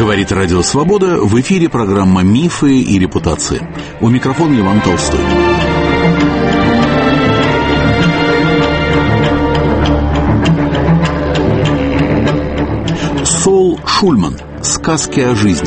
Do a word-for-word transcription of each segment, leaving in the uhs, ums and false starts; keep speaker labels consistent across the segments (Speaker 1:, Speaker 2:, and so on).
Speaker 1: Говорит Радио Свобода, в эфире программа «Мифы и репутации». У микрофона Иван Толстой. Сол Шульман. Сказки о жизни.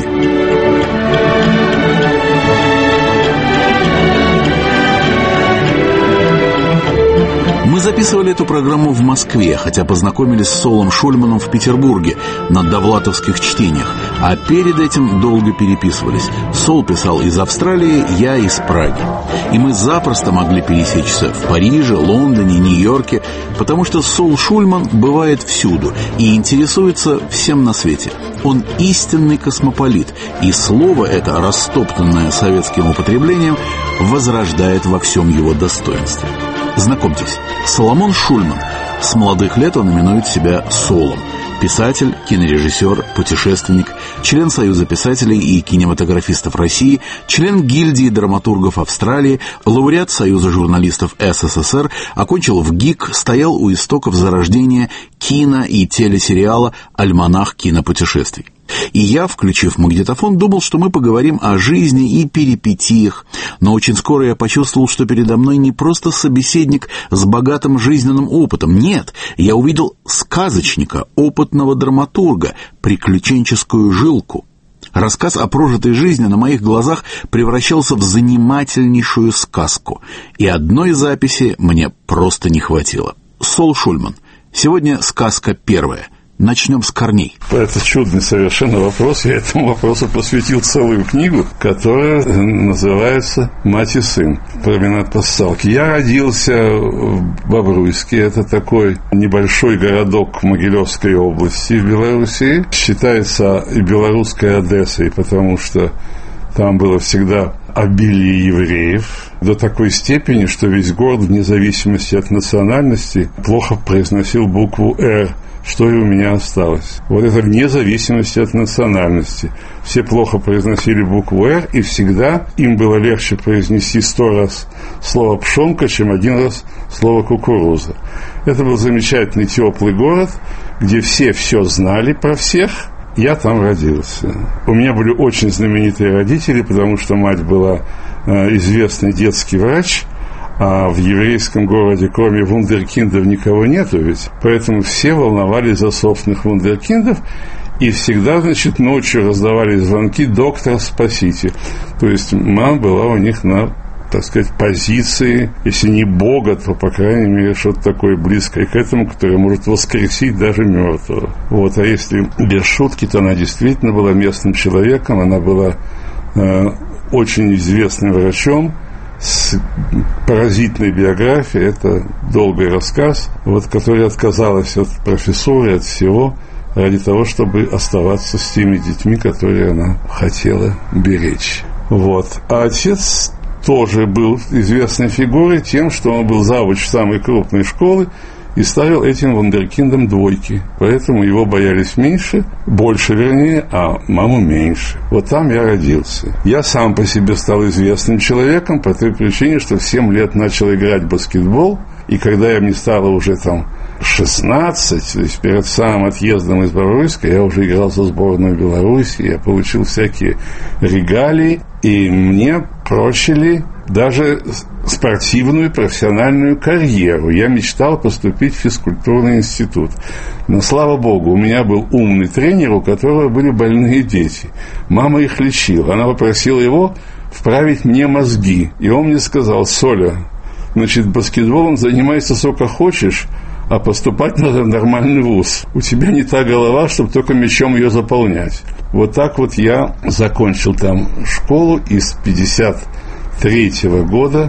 Speaker 1: Мы записывали эту программу в Москве, хотя познакомились с Солом Шульманом в Петербурге на довлатовских чтениях, а перед этим долго переписывались. Сол писал из Австралии, я из Праги. И мы запросто могли пересечься в Париже, Лондоне, Нью-Йорке, потому что Сол Шульман бывает всюду и интересуется всем на свете. Он истинный космополит, и слово это, растоптанное советским употреблением, возрождает во всем его достоинстве. Знакомьтесь, Соломон Шульман. С молодых лет он именует себя Солом. Писатель, кинорежиссер, путешественник, член Союза писателей и кинематографистов России, член гильдии драматургов Австралии, лауреат Союза журналистов СССР, окончил в ГИК, стоял у истоков зарождения кино и телесериала «Альманах кинопутешествий». И я, включив магнитофон, думал, что мы поговорим о жизни и перипетиях. Но очень скоро я почувствовал, что передо мной не просто собеседник с богатым жизненным опытом. Нет, я увидел сказочника, опытного драматурга, приключенческую жилку. Рассказ о прожитой жизни на моих глазах превращался в занимательнейшую сказку. И одной записи мне просто не хватило. Сол Шульман. Сегодня сказка первая. Начнем с корней.
Speaker 2: Это чудный совершенно вопрос. Я этому вопросу посвятил целую книгу, которая называется «Мать и сын». Променад Посталки. Я родился в Бобруйске. Это такой небольшой городок Могилевской области в Белоруссии. Считается и белорусской Одессой, потому что там было всегда обилие евреев до такой степени, что весь город, вне зависимости от национальности, плохо произносил букву «Р», что и у меня осталось. Вот это вне зависимости от национальности. Все плохо произносили букву «Р», и всегда им было легче произнести сто раз слово «пшенка», чем один раз слово «кукуруза». Это был замечательный теплый город, где все все знали про всех. Я там родился. У меня были очень знаменитые родители, потому что мать была э, известный детский врач, а в еврейском городе, кроме вундеркиндов, никого нету ведь. Поэтому все волновались за собственных вундеркиндов. И всегда, значит, ночью раздавали звонки: «Доктор, спасите». То есть мама была у них на, так сказать, позиции, если не Бога, то, по крайней мере, что-то такое близкое к этому, которое может воскресить даже мертвого. Вот. А если без шутки, то она действительно была местным человеком. Она была э, очень известным врачом с поразительной биографией. Это долгий рассказ, вот, который отказалась от профессуры, от всего, ради того, чтобы оставаться с теми детьми, которые она хотела беречь. Вот. А отец тоже был известной фигурой тем, что он был завуч самой крупной школы и ставил этим вундеркиндам двойки. Поэтому его боялись меньше, больше вернее, а маму меньше. Вот там я родился. Я сам по себе стал известным человеком по той причине, что в семь лет начал играть в баскетбол. И когда я мне стало уже там шестнадцать, то есть перед самым отъездом из Бобруйска, я уже играл за сборную Беларуси, я получил всякие регалии, и мне прочили даже спортивную профессиональную карьеру. Я мечтал поступить в физкультурный институт. Но, слава богу, у меня был умный тренер, у которого были больные дети. Мама их лечила. Она попросила его вправить мне мозги. И он мне сказал: «Соля, значит, баскетболом занимайся сколько хочешь, а поступать надо в нормальный вуз. У тебя не та голова, чтобы только мячом ее заполнять». Вот так вот я закончил там школу, и с пятьдесят третьего года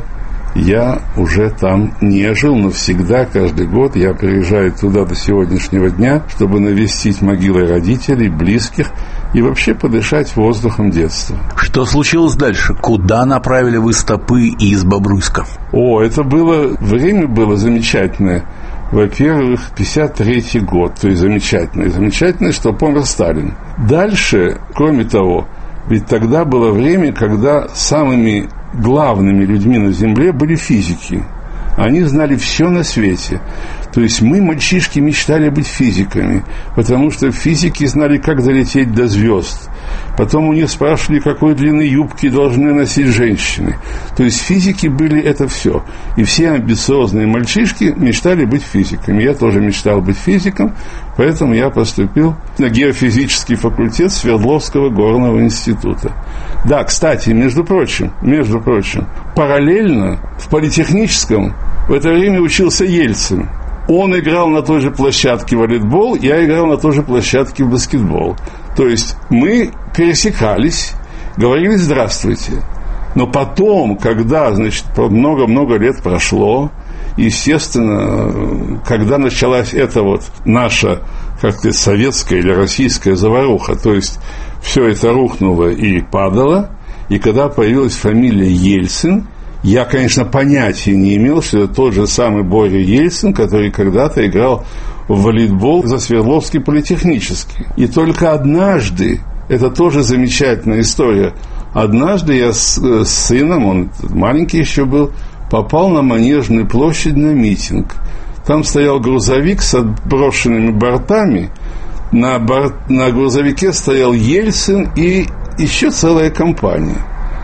Speaker 2: я уже там не жил, но всегда, каждый год я приезжаю туда до сегодняшнего дня, чтобы навестить могилы родителей, близких и вообще подышать воздухом детства.
Speaker 1: Что случилось дальше? Куда направили вы стопы из Бобруйска?
Speaker 2: О, это было, время было замечательное. Во-первых, пятьдесят третий год, то есть замечательно. Замечательно, что помер Сталин. Дальше, кроме того, ведь тогда было время, когда самыми главными людьми на Земле были физики. Они знали все на свете. То есть мы, мальчишки, мечтали быть физиками, потому что физики знали, как долететь до звезд. Потом у них спрашивали, какой длины юбки должны носить женщины. То есть физики были это все. И все амбициозные мальчишки мечтали быть физиками. Я тоже мечтал быть физиком, поэтому я поступил на геофизический факультет Свердловского горного института. Да, кстати, между прочим, между прочим, параллельно в политехническом в это время учился Ельцин. Он играл на той же площадке в волейбол, я играл на той же площадке в баскетбол. То есть мы пересекались, говорили «здравствуйте». Но потом, когда, значит, много-много лет прошло, естественно, когда началась эта вот наша, как сказать, советская или российская заваруха, то есть все это рухнуло и падало, и когда появилась фамилия Ельцин, я, конечно, понятия не имел, что это тот же самый Боря Ельцин, который когда-то играл в волейбол за Свердловский политехнический. И только однажды, это тоже замечательная история, однажды я с, с сыном, он маленький еще был, попал на Манежную площадь на митинг. Там стоял грузовик с отброшенными бортами, на, борт, на грузовике стоял Ельцин и еще целая компания.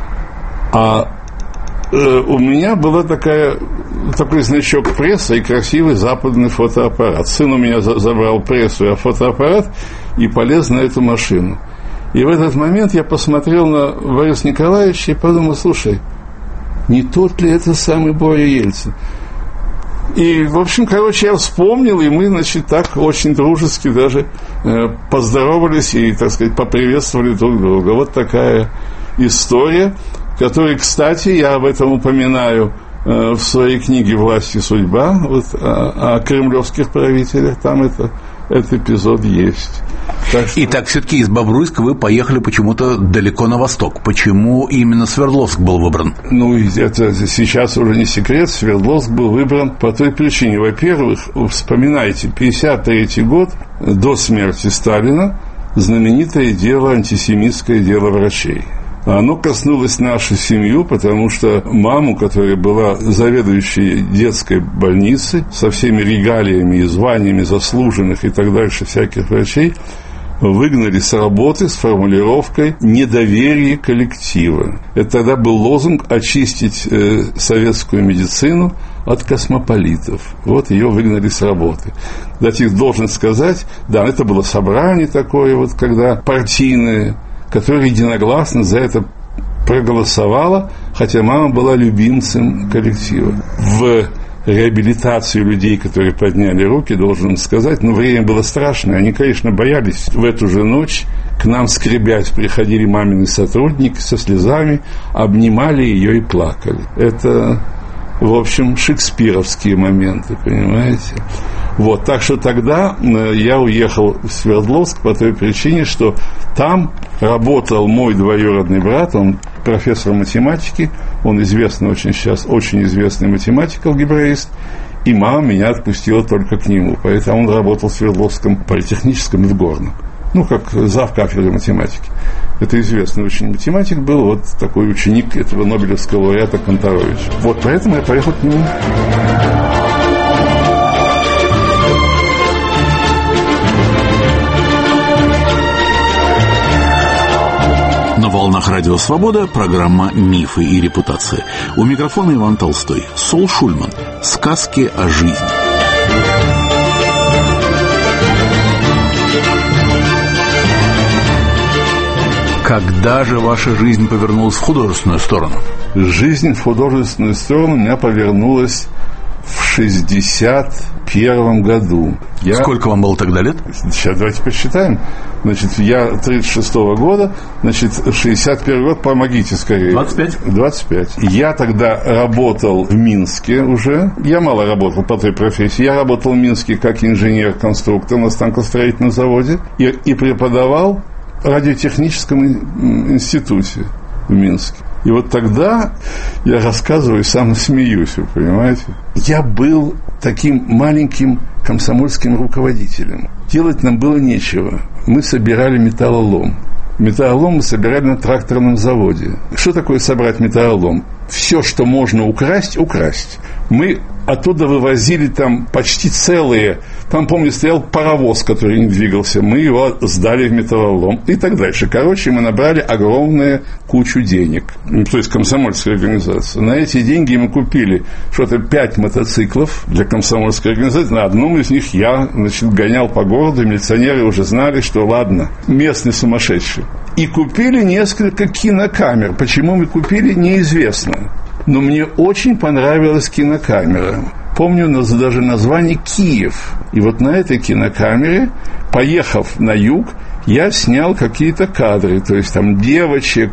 Speaker 2: А у меня была такая, такой значок пресса и красивый западный фотоаппарат. Сын у меня за, забрал прессу и фотоаппарат и полез на эту машину. И в этот момент я посмотрел на Бориса Николаевича и подумал, слушай, не тот ли это самый Боря Ельцин? И, в общем, короче, я вспомнил, и мы, значит, так очень дружески даже э, поздоровались и, так сказать, поприветствовали друг друга. Вот такая история, которой, кстати, я об этом упоминаю э, в своей книге «Власть и судьба», вот, о, о кремлевских правителях, там это, этот эпизод есть. Так что...
Speaker 1: Итак, все-таки из Бобруйска вы поехали почему-то далеко на восток. Почему именно Свердловск был выбран?
Speaker 2: Ну, это сейчас уже не секрет. Свердловск был выбран по той причине. Во-первых, вспоминайте, пятьдесят третий год, до смерти Сталина, знаменитое дело, антисемитское дело врачей. Оно коснулось нашу семью, потому что маму, которая была заведующей детской больницы, со всеми регалиями и званиями заслуженных и так дальше всяких врачей, выгнали с работы с формулировкой «недоверие коллектива». Это тогда был лозунг очистить э, советскую медицину от космополитов. Вот ее выгнали с работы. Кстати, должен сказать, да, это было собрание такое, вот, когда партийное, которая единогласно за это проголосовала, хотя мама была любимцем коллектива. В реабилитацию людей, которые подняли руки, должен сказать, но время было страшное, они, конечно, боялись. В эту же ночь к нам, скребясь, приходили мамины сотрудники со слезами, обнимали ее и плакали. Это, в общем, шекспировские моменты, понимаете? Вот, так что тогда я уехал в Свердловск по той причине, что там работал мой двоюродный брат, он профессор математики, он известный очень сейчас, очень известный математик, алгебраист, и мама меня отпустила только к нему, поэтому он работал в Свердловском политехническом и в Горном, ну, как зав. Кафедры математики. Это известный очень математик был, вот такой ученик этого Нобелевского лауреата Канторовича. Вот поэтому я поехал к нему.
Speaker 1: На волнах Радио Свобода программа «Мифы и репутации». У микрофона Иван Толстой. Сол Шульман. Сказки о жизни. Когда же ваша жизнь повернулась в художественную сторону?
Speaker 2: Жизнь в художественную сторону у меня повернулась в шестьдесят первом году. Я...
Speaker 1: Сколько вам было тогда лет?
Speaker 2: Сейчас давайте посчитаем. Значит, я тридцать шестого года, значит, шестьдесят первый год, помогите скорее.
Speaker 1: двадцать пять.
Speaker 2: двадцать пять. Я тогда работал в Минске уже. Я мало работал по той профессии. Я работал в Минске как инженер-конструктор на станкостроительном заводе и, и преподавал в радиотехническом институте в Минске. И вот тогда я рассказываю, сам смеюсь, вы понимаете. Я был таким маленьким комсомольским руководителем. Делать нам было нечего. Мы собирали металлолом. Металлолом мы собирали на тракторном заводе. Что такое собрать металлолом? Все, что можно украсть, украсть. Мы оттуда вывозили там почти целые. Там, помню, стоял паровоз, который не двигался. Мы его сдали в металлолом и так дальше. Короче, мы набрали огромную кучу денег. То есть комсомольская организация. На эти деньги мы купили что-то пять мотоциклов для комсомольской организации. На одном из них я, значит, гонял по городу. Милиционеры уже знали, что ладно, местный сумасшедший. И купили несколько кинокамер. Почему мы купили, неизвестно. Но мне очень понравилась кинокамера. Помню даже название «Киев». И вот на этой кинокамере, поехав на юг, я снял какие-то кадры. То есть там девочек,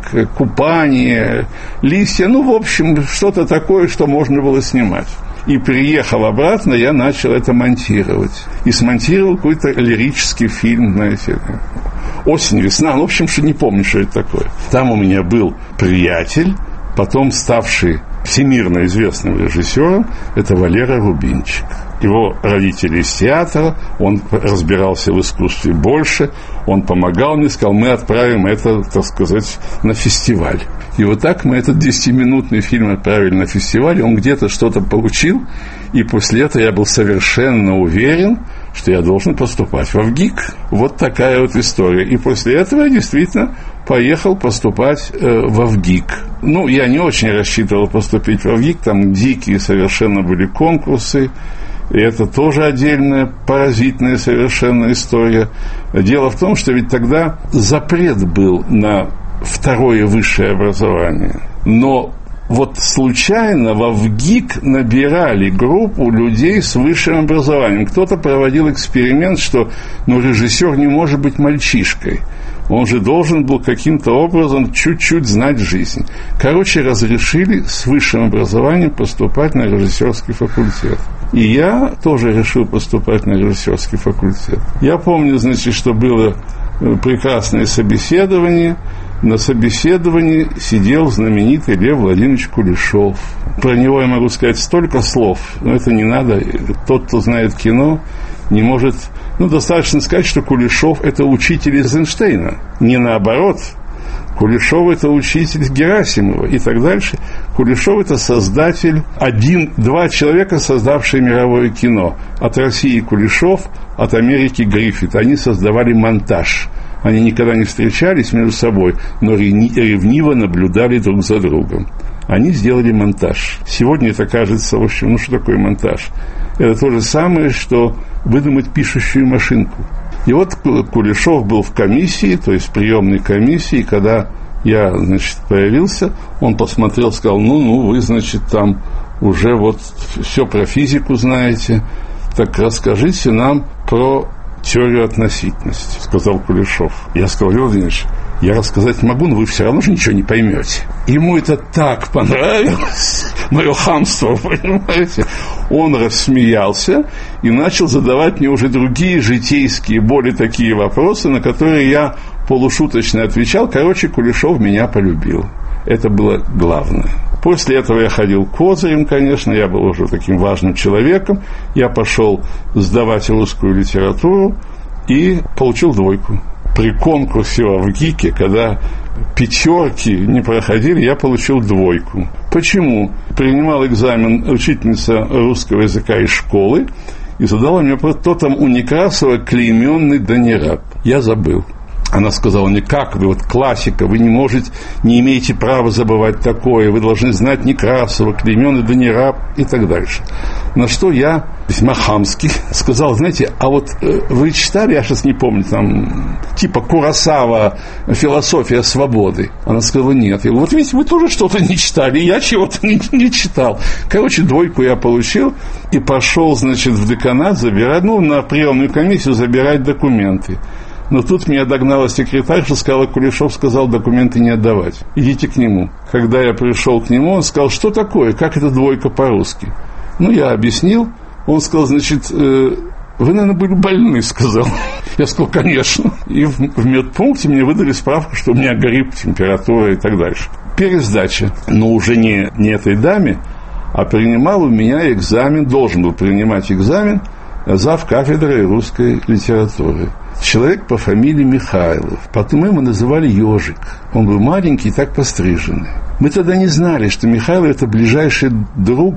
Speaker 2: купание, листья. Ну, в общем, что-то такое, что можно было снимать. И приехав обратно, я начал это монтировать. И смонтировал какой-то лирический фильм, знаете, «Осень, весна». Ну, в общем, что не помню, что это такое. Там у меня был приятель, потом ставший всемирно известным режиссером, это Валера Рубинчик. Его родители из театра, он разбирался в искусстве больше, он помогал мне, сказал, мы отправим это, так сказать, на фестиваль. И вот так мы этот десятиминутный фильм отправили на фестиваль, он где-то что-то получил, и после этого я был совершенно уверен, что я должен поступать во ВГИК. Вот такая вот история. И после этого я действительно поехал поступать э, во ВГИК. Ну, я не очень рассчитывал поступить во ВГИК, там дикие совершенно были конкурсы, и это тоже отдельная поразительная совершенно история. Дело в том, что ведь тогда запрет был на второе высшее образование. Но вот случайно во ВГИК набирали группу людей с высшим образованием. Кто-то проводил эксперимент, что ну, режиссер не может быть мальчишкой. Он же должен был каким-то образом чуть-чуть знать жизнь. Короче, разрешили с высшим образованием поступать на режиссерский факультет. И я тоже решил поступать на режиссерский факультет. Я помню, значит, что было прекрасное собеседование. На собеседовании сидел знаменитый Лев Владимирович Кулешов. Про него я могу сказать столько слов, но это не надо. Тот, кто знает кино, не может... Ну, достаточно сказать, что Кулешов – это учитель Эйзенштейна. Не наоборот. Кулешов – это учитель Герасимова и так дальше. Кулешов – это создатель, один-два человека, создавшие мировое кино. От России Кулешов, от Америки Гриффит. Они создавали монтаж. Они никогда не встречались между собой, но ревниво наблюдали друг за другом. Они сделали монтаж. Сегодня это кажется, в общем, ну что такое монтаж? Это то же самое, что выдумать пишущую машинку. И вот Кулешов был в комиссии, то есть в приемной комиссии, и когда я, значит, появился, он посмотрел, сказал, ну-ну, вы, значит, там уже вот все про физику знаете, так расскажите нам про теорию относительности, сказал Кулешов. Я сказал, Лев Владимирович, я рассказать могу, но вы все равно же ничего не поймете. Ему это так понравилось, мое хамство, понимаете. Он рассмеялся и начал задавать мне уже другие житейские, более такие вопросы, на которые я полушуточно отвечал. Короче, Кулешов меня полюбил. Это было главное. После этого я ходил козырем, конечно, я был уже таким важным человеком. Я пошел сдавать русскую литературу и получил двойку. При конкурсе в ВГИКе, когда пятерки не проходили, я получил двойку. Почему? Принимал экзамен учительница русского языка из школы и задала мне вопрос, кто там у Некрасова клейменный Данираб. Я забыл. Она сказала мне, как вы, вот классика, вы не можете, не имеете права забывать такое, вы должны знать Некрасова, Клейменный Данираб и так дальше. На что я, весьма хамски, сказал, знаете, а вот э, вы читали, я сейчас не помню, там, типа Куросава «Философия свободы»? Она сказала, нет. Я говорю, вот видите, вы тоже что-то не читали, я чего-то не, не читал. Короче, двойку я получил и пошел, значит, в деканат забирать, ну, на приемную комиссию забирать документы. Но тут меня догнала секретарша, сказала, Кулешов сказал документы не отдавать. Идите к нему. Когда я пришел к нему, он сказал, что такое, как это двойка по-русски? Ну, я объяснил. Он сказал, значит, э, вы, наверное, были больны, сказал. Я сказал, конечно. И в, в медпункте мне выдали справку, что у меня грипп, температура и так дальше. Пересдача. Но уже не, не этой даме, а принимал у меня экзамен, должен был принимать экзамен зав. Кафедрой русской литературы. Человек по фамилии Михайлов. Потом мы его называли Ежик. Он был маленький и так постриженный. Мы тогда не знали, что Михайлов – это ближайший друг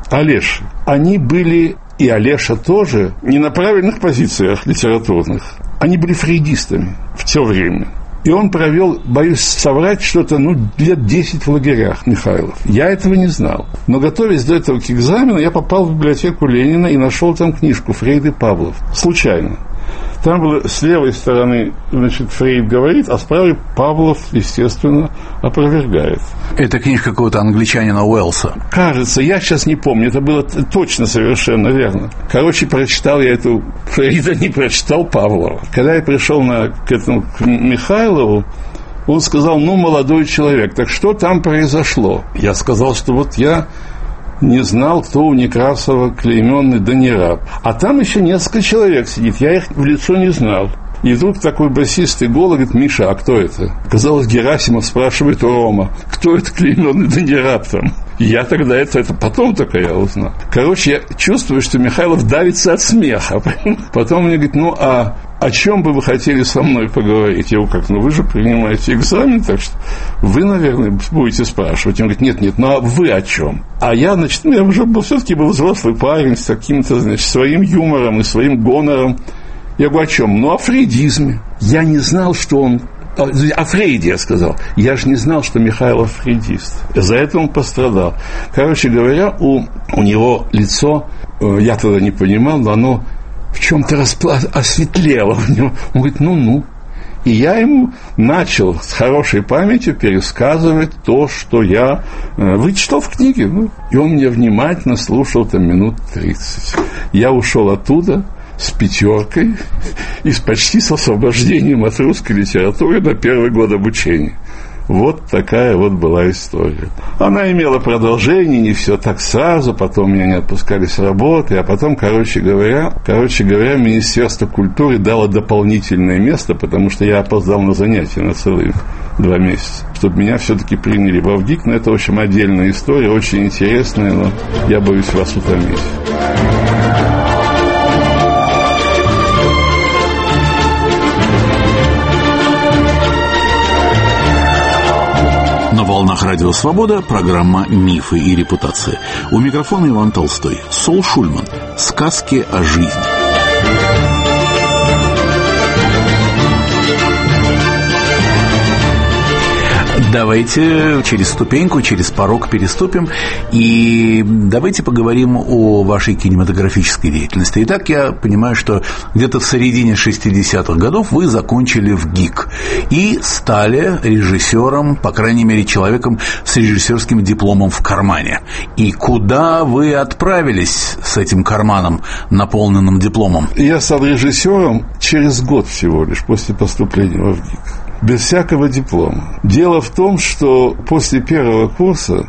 Speaker 2: Олеши, они были, и Олеша тоже, не на правильных позициях литературных. Они были фрейдистами в то время. И он провел, боюсь соврать, что-то, ну, лет десять в лагерях, Михайлов. Я этого не знал. Но, готовясь до этого к экзамену, я попал в библиотеку Ленина и нашел там книжку «Фрейд и Павлов». Случайно. Там было с левой стороны, значит, Фрейд говорит, а с правой Павлов, естественно, опровергает.
Speaker 1: Это книжка какого-то англичанина Уэллса.
Speaker 2: Кажется, я сейчас не помню, это было точно совершенно верно. Короче, прочитал я эту Фрейда, не прочитал Павлова. Когда я пришел на, к этому к Михайлову, он сказал: ну, молодой человек, так что там произошло? Я сказал, что вот я не знал, кто у Некрасова клейменный, да не раб. А там еще несколько человек сидит, я их в лицо не знал. И вдруг такой басистый голос говорит: Миша, а кто это? Казалось, Герасимов спрашивает у Рома: кто это клейменный, да не раб там? Я тогда это, это потом только я узнал. Короче, я чувствую, что Михайлов давится от смеха. Потом мне говорит: ну, а о чем бы вы хотели со мной поговорить? Я говорю: как, ну вы же принимаете экзамен, так что вы, наверное, будете спрашивать. Он говорит: нет, нет, ну а вы о чем? А я, значит, ну, я уже был, все-таки был взрослый парень с каким-то, значит, своим юмором и своим гонором. Я говорю: о чем? Ну, о фрейдизме. Я не знал, что он... О Фрейде я сказал. Я же не знал, что Михайлов фрейдист. За это он пострадал. Короче говоря, у, у него лицо, я тогда не понимал, но оно в чем-то распла... осветлело. У него. Он говорит: ну-ну. И я ему начал с хорошей памятью пересказывать то, что я вычитал в книге. Ну, и он меня внимательно слушал там минут тридцать. Я ушел оттуда с пятеркой и с почти с освобождением от русской литературы на первый год обучения. Вот такая вот была история. Она имела продолжение, не все так сразу, потом меня не отпускали с работы, а потом, короче говоря, короче говоря, Министерство культуры дало дополнительное место, потому что я опоздал на занятия на целые два месяца, чтобы меня все-таки приняли в ВГИК. Но это, в общем, отдельная история, очень интересная, но я боюсь вас утомить.
Speaker 1: На волнах Радио Свобода программа «Мифы и репутация». У микрофона Иван Толстой. Сол Шульман. Сказки о жизни. Давайте через ступеньку, через порог переступим и давайте поговорим о вашей кинематографической деятельности. Итак, я понимаю, что где-то в середине шестидесятых годов вы закончили ВГИК и стали режиссером, по крайней мере, человеком с режиссерским дипломом в кармане. И куда вы отправились с этим карманом, наполненным дипломом?
Speaker 2: Я стал режиссером через год всего лишь после поступления в ВГИК. Без всякого диплома. Дело в том, что после первого курса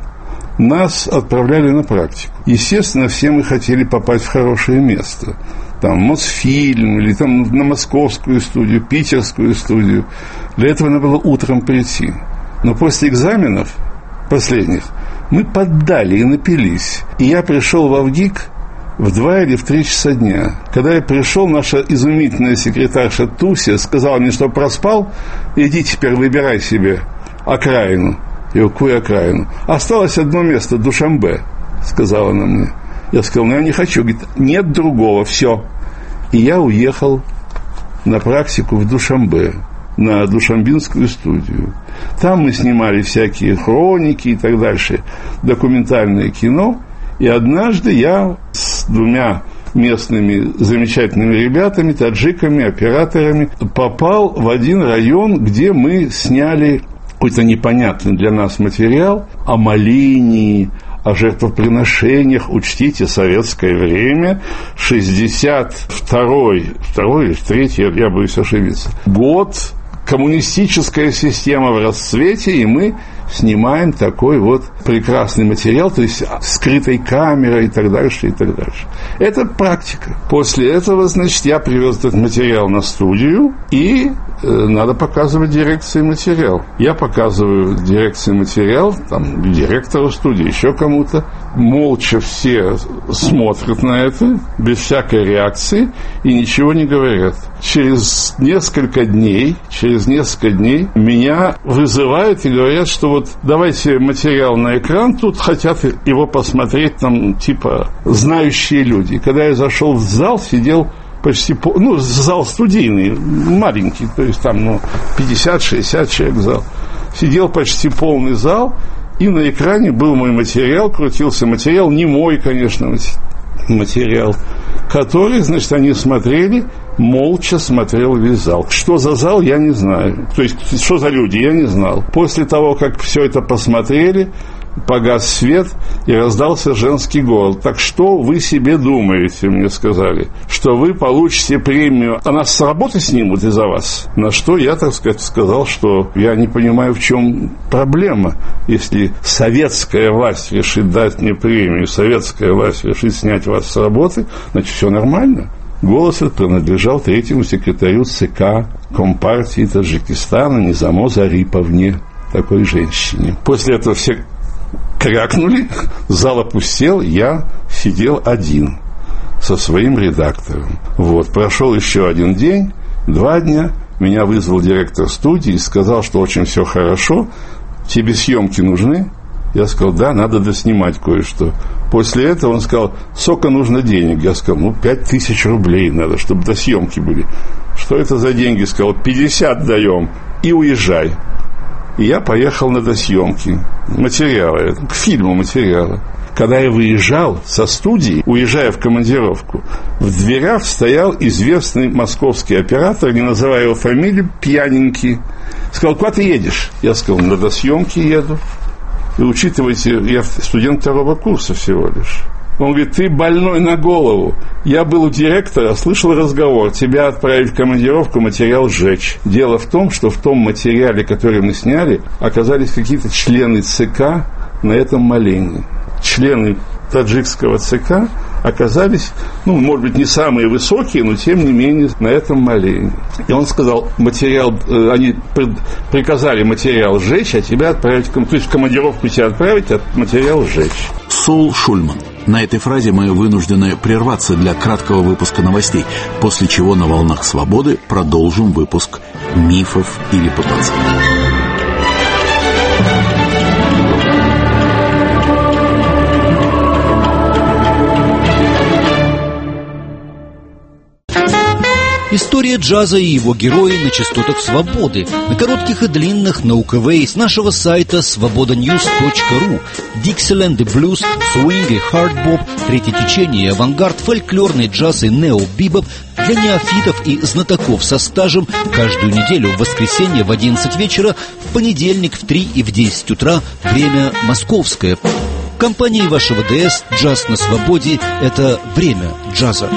Speaker 2: нас отправляли на практику. Естественно, все мы хотели попасть в хорошее место. Там Мосфильм, или там на московскую студию, питерскую студию. Для этого надо было утром прийти. Но после экзаменов последних мы поддали и напились. И я пришел в ВГИК в два или в три часа дня. Когда я пришел, наша изумительная секретарша Туся сказала мне, что проспал, иди теперь выбирай себе окраину. Я говорю: какую окраину? Осталось одно место, Душанбе, сказала она мне. Я сказал: ну я не хочу. Говорит: нет другого, все. И я уехал на практику в Душанбе, на Душанбинскую студию. Там мы снимали всякие хроники и так дальше, документальное кино. И однажды я с двумя местными замечательными ребятами, таджиками, операторами, попал в один район, где мы сняли какой-то непонятный для нас материал о молении, о жертвоприношениях. Учтите, советское время, шестьдесят второй, второй или третий, я боюсь ошибиться, год, коммунистическая система в расцвете, и мы снимаем такой вот прекрасный материал, то есть скрытой камерой и так дальше, и так дальше. Это практика. После этого, значит, я привез этот материал на студию, и э, надо показывать дирекции материал. Я показываю дирекции материал, там, директору студии, еще кому-то. молча все смотрят на это, без всякой реакции, и ничего не говорят. Через несколько дней, через несколько дней меня вызывают и говорят, что вот давайте материал на экран, тут хотят его посмотреть там типа знающие люди. Когда я зашел в зал, сидел почти, пол, ну, зал студийный, маленький, то есть там, ну, пятьдесят-шестьдесят человек зал. Сидел почти полный зал, и на экране был мой материал, крутился материал, не мой, конечно, материал, который, значит, они смотрели, молча смотрел весь зал. Что за зал, я не знаю. То есть, что за люди, я не знал. После того, как все это посмотрели, погас свет, и раздался женский голос. Так что вы себе думаете, мне сказали, что вы получите премию, а нас с работы снимут из-за вас? На что я, так сказать, сказал, что я не понимаю, в чем проблема. Если советская власть решит дать мне премию, советская власть решит снять вас с работы, значит, все нормально. Голос этот принадлежал третьему секретарю ЦК Компартии Таджикистана Низамо Зариповне, такой женщине. После этого все крякнули, зал опустел, я сидел один со своим редактором. Вот, прошел еще один день, два дня, меня вызвал директор студии и сказал, что очень все хорошо, тебе съемки нужны? Я сказал, да, надо доснимать кое-что. После этого он сказал, сколько нужно денег? Я сказал, ну, пять тысяч рублей надо, чтобы до съемки были. Что это за деньги? Сказал, пятьдесят даем и уезжай. И я поехал на досъемки материала, к фильму материала. Когда я выезжал со студии, уезжая в командировку, в дверях стоял известный московский оператор, не называя его фамилию, пьяненький. Сказал, куда ты едешь? Я сказал, на досъемки еду. И учитывайте, я студент второго курса всего лишь. Он говорит, ты больной на голову. Я был у директора, слышал разговор. Тебя отправить в командировку, материал сжечь. Дело в том, что в том материале, который мы сняли, оказались какие-то члены ЦК на этом молении. Члены таджикского ЦК оказались, ну, может быть, не самые высокие, но, тем не менее, на этом молении. И он сказал, материал, э, они пред, приказали материал сжечь, а тебя отправить, то есть в командировку тебя отправить, а материал сжечь.
Speaker 1: Сол Шульман. На этой фразе мы вынуждены прерваться для краткого выпуска новостей, после чего на «Волнах свободы» продолжим выпуск «Мифов и репутаций».
Speaker 3: История джаза и его герои на частотах свободы, на коротких и длинных, на УКВ, с нашего сайта свобода ньюс точка ру. Диксиленд и блюз, свинг и хардбоп, третье течение и авангард, фольклорный джаз и нео-бибоп для неофитов и знатоков со стажем каждую неделю в воскресенье в одиннадцать вечера, в понедельник в три и в десять утра, время московское. В компании вашего ДС «Джаз на свободе» — это время джаза.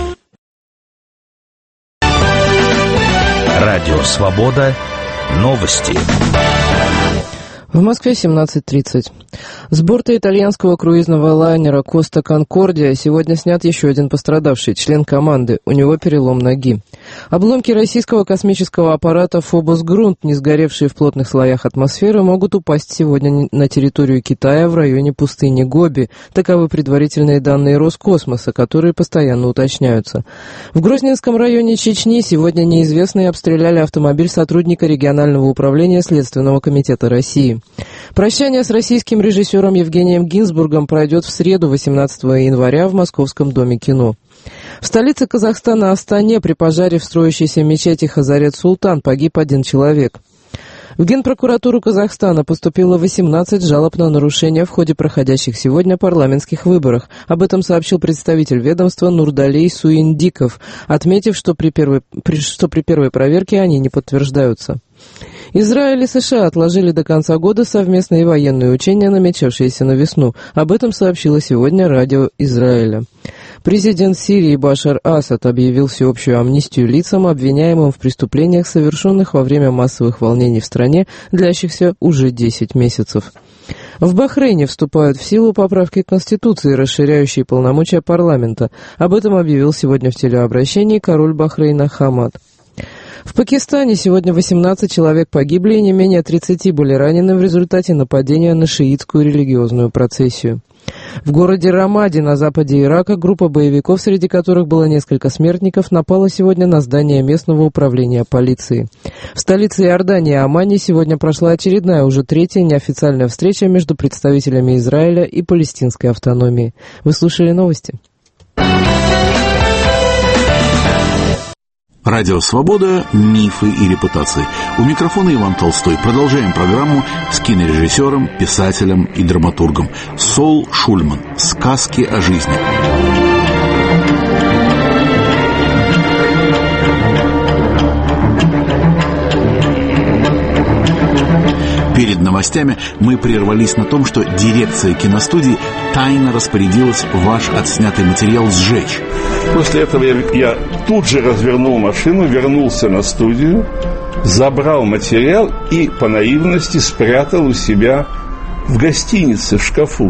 Speaker 4: Радио «Свобода». Новости.
Speaker 5: В Москве семнадцать тридцать. С борта итальянского круизного лайнера «Коста Конкордия» сегодня снят еще один пострадавший, член команды. У него перелом ноги. Обломки российского космического аппарата «Фобос Грунт», не сгоревшие в плотных слоях атмосферы, могут упасть сегодня на территорию Китая в районе пустыни Гоби. Таковы предварительные данные Роскосмоса, которые постоянно уточняются. В Грозненском районе Чечни сегодня неизвестные обстреляли автомобиль сотрудника регионального управления Следственного комитета России. Прощание с российским режиссером Евгением Гинзбургом пройдет в среду, восемнадцатого января, в Московском доме кино. В столице Казахстана, Астане, при пожаре в строящейся мечети Хазарет-Султан погиб один человек. В Генпрокуратуру Казахстана поступило восемнадцать жалоб на нарушения в ходе проходящих сегодня парламентских выборов. Об этом сообщил представитель ведомства Нурдалей Суиндиков, отметив, что при первой, при, что при первой проверке они не подтверждаются. Израиль и США отложили до конца года совместные военные учения, намечавшиеся на весну. Об этом сообщило сегодня радио Израиля. Президент Сирии Башар Асад объявил всеобщую амнистию лицам, обвиняемым в преступлениях, совершенных во время массовых волнений в стране, длящихся уже десять месяцев. В Бахрейне вступают в силу поправки к Конституции, расширяющие полномочия парламента. Об этом объявил сегодня в телеобращении король Бахрейна Хамад. В Пакистане сегодня восемнадцать человек погибли и не менее тридцати были ранены в результате нападения на шиитскую религиозную процессию. В городе Рамади на западе Ирака группа боевиков, среди которых было несколько смертников, напала сегодня на здание местного управления полиции. В столице Иордании Аммане сегодня прошла очередная, уже третья неофициальная встреча между представителями Израиля и палестинской автономии. Вы слушали новости.
Speaker 1: Радио «Свобода. Мифы и репутации». У микрофона Иван Толстой. Продолжаем программу с кинорежиссером, писателем и драматургом Сол Шульман. «Сказки о жизни». Перед новостями мы прервались на том, что дирекция киностудии тайно распорядилась ваш отснятый материал сжечь.
Speaker 2: После этого я, я тут же развернул машину, вернулся на студию, забрал материал и по наивности спрятал у себя в гостинице в шкафу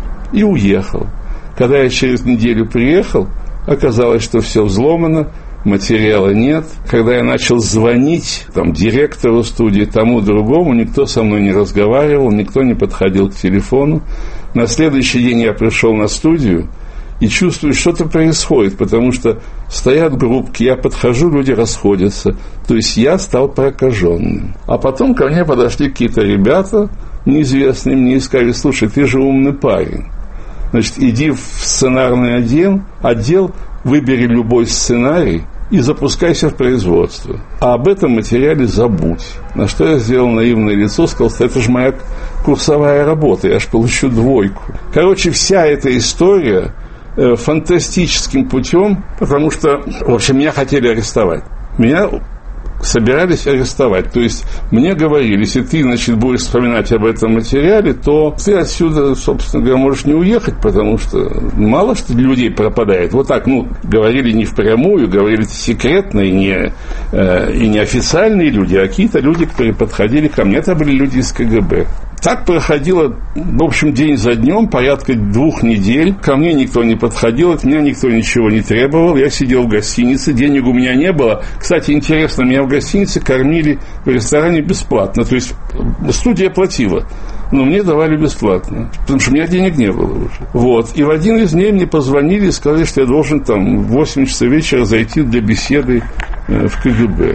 Speaker 2: и уехал. Когда я через неделю приехал, оказалось, что все взломано, материала нет. Когда я начал звонить там, директору студии, тому другому, никто со мной не разговаривал, никто не подходил к телефону. На следующий день я пришел на студию и чувствую, что-то происходит, потому что стоят группки, я подхожу, люди расходятся. То есть я стал прокаженным. А потом ко мне подошли какие-то ребята, неизвестные мне, и сказали: слушай, ты же умный парень. Значит, иди в сценарный отдел, отдел, выбери любой сценарий и запускайся в производство. А об этом материале забудь. На что я сделал наивное лицо, сказал: это же моя курсовая работа, я же получу двойку. Короче, вся эта история э, фантастическим путем, потому что, в общем, меня хотели арестовать. Меня собирались арестовать. То есть мне говорили: если ты, значит, будешь вспоминать об этом материале, то ты отсюда, собственно говоря, можешь не уехать, потому что мало что людей пропадает. Вот так, ну, говорили не впрямую, говорили секретно и не, э, и не официальные люди, а какие-то люди, которые подходили ко мне. Это были люди из ка гэ бэ. Так проходило, в общем, день за днем, порядка двух недель. Ко мне никто не подходил, от меня никто ничего не требовал. Я сидел в гостинице, денег у меня не было. Кстати, интересно, меня в гостинице кормили в ресторане бесплатно. То есть студия платила, но мне давали бесплатно, потому что у меня денег не было уже. Вот. И в один из дней мне позвонили и сказали, что я должен там в восемь часов вечера зайти для беседы в ка гэ бэ,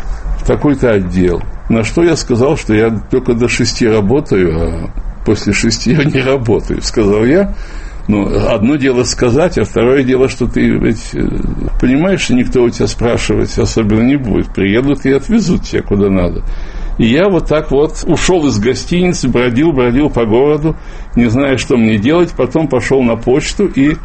Speaker 2: в такой-то отдел. На что я сказал, что я только до шести работаю, а после шести я не работаю. Сказал я. Ну, одно дело сказать, а второе дело, что ты ведь понимаешь, что никто у тебя спрашивать особенно не будет. Приедут и отвезут тебя куда надо. И я вот так вот ушел из гостиницы, бродил, бродил по городу, не зная, что мне делать. Потом пошел на почту и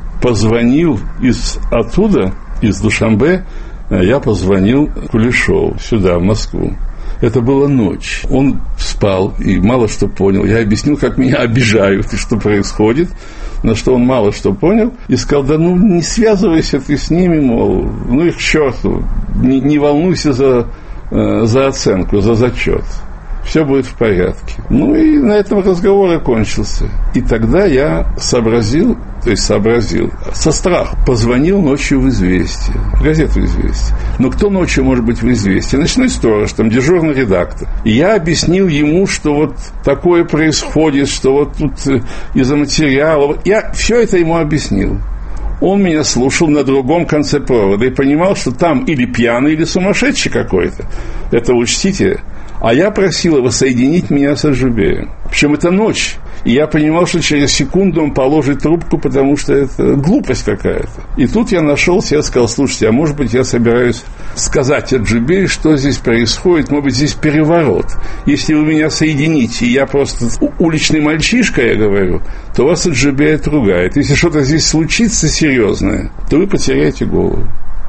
Speaker 2: позвонил из оттуда, из Душанбе, я позвонил Кулешову сюда, в Москву. Это была ночь. Он спал и мало что понял. Я объяснил, как меня обижают и что происходит, на что он мало что понял. И сказал: да ну не связывайся ты с ними, мол, ну их к черту, не, не волнуйся за, э, за оценку, за зачет. Все будет в порядке. Ну и на этом разговор окончился. И тогда я сообразил, то есть сообразил, со страху позвонил ночью в «Известия», в газету «Известия». Но кто ночью может быть в «Известии»? Ночной сторож, там дежурный редактор. И я объяснил ему, что вот такое происходит, что вот тут из-за материала. Я все это ему объяснил. Он меня слушал на другом конце провода и понимал, что там или пьяный, или сумасшедший какой-то. Это учтите. А я просил его соединить меня с Аджубеем. Причем это ночь. И я понимал, что через секунду он положит трубку, потому что это глупость какая-то. И тут я нашелся, я сказал: слушайте, а может быть, я собираюсь сказать Аджубею, что здесь происходит, может быть, здесь переворот. Если вы меня соедините, и я просто уличный мальчишка, я говорю, то вас Аджубей отругает. Если что-то здесь случится серьезное, то вы потеряете голову.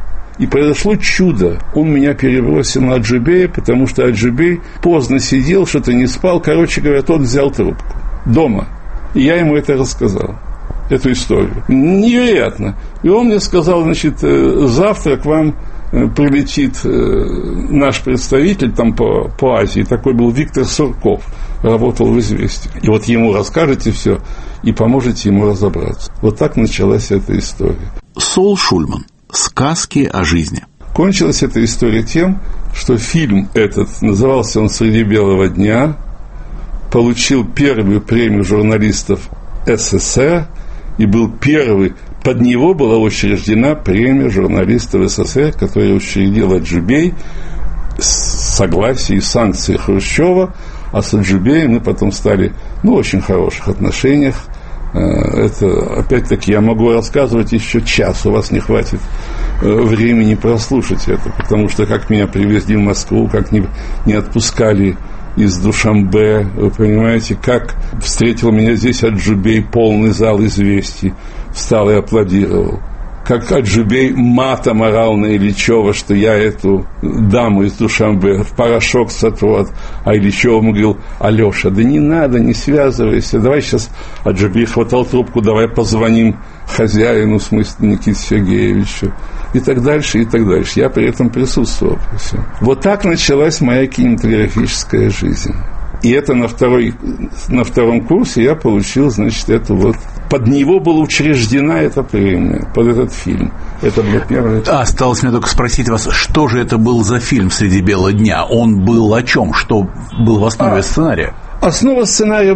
Speaker 2: И произошло чудо. Он меня перебросил на Аджубея, потому что Аджубей поздно сидел, что-то не спал. Короче говоря, тот взял трубку. Дома. И я ему это рассказал. Эту историю. Невероятно. И он мне сказал: значит, завтра к вам прилетит наш представитель там по, по Азии. Такой был Виктор Сурков. Работал в «Известии». И вот ему расскажете все и поможете ему разобраться. Вот так началась эта история.
Speaker 1: Сол Шульман. Сказки о жизни.
Speaker 2: Кончилась эта история тем, что фильм этот, назывался он «Среди белого дня», получил первую премию журналистов СССР и был первый, под него была учреждена премия журналистов СССР, которую учредил Аджубей с согласия и санкций Хрущева, а с Аджубеем мы потом стали, ну, в очень хороших отношениях. Это, опять-таки, я могу рассказывать еще час, у вас не хватит времени прослушать это, потому что как меня привезли в Москву, как не, не отпускали из Душанбе, вы понимаете, как встретил меня здесь Аджубей, полный зал известий, встал и аплодировал. Как Аджубей матом орал на Ильичева, что я эту даму из Душанбе в порошок сотру, а Ильичева ему говорил: Алеша, да не надо, не связывайся, давай сейчас. Аджубей хватал трубку, давай позвоним хозяину, в смысле Никите Сергеевичу, и так дальше, и так дальше. Я при этом присутствовал. Вот так началась моя кинематографическая жизнь. И это на, второй, на втором курсе я получил, значит, эту вот... Под него была учреждена эта премия, под этот фильм. Это было первое...
Speaker 1: А осталось мне только спросить вас, что же это был за фильм «Среди бела дня»? Он был о чем? Что был в основе а, сценария?
Speaker 2: Основа сценария...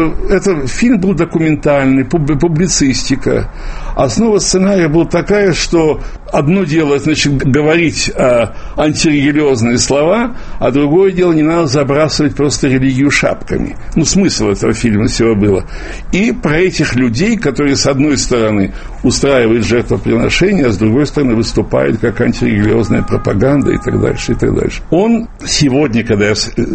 Speaker 2: Это фильм был документальный, публицистика. Основа сценария была такая, что одно дело, значит, говорить а, антирелигиозные слова, а другое дело, не надо забрасывать просто религию шапками. Ну, смысл этого фильма всего было. И про этих людей, которые, с одной стороны, устраивают жертвоприношения, а с другой стороны, выступают как антирелигиозная пропаганда и так дальше, и так дальше. Он сегодня, когда я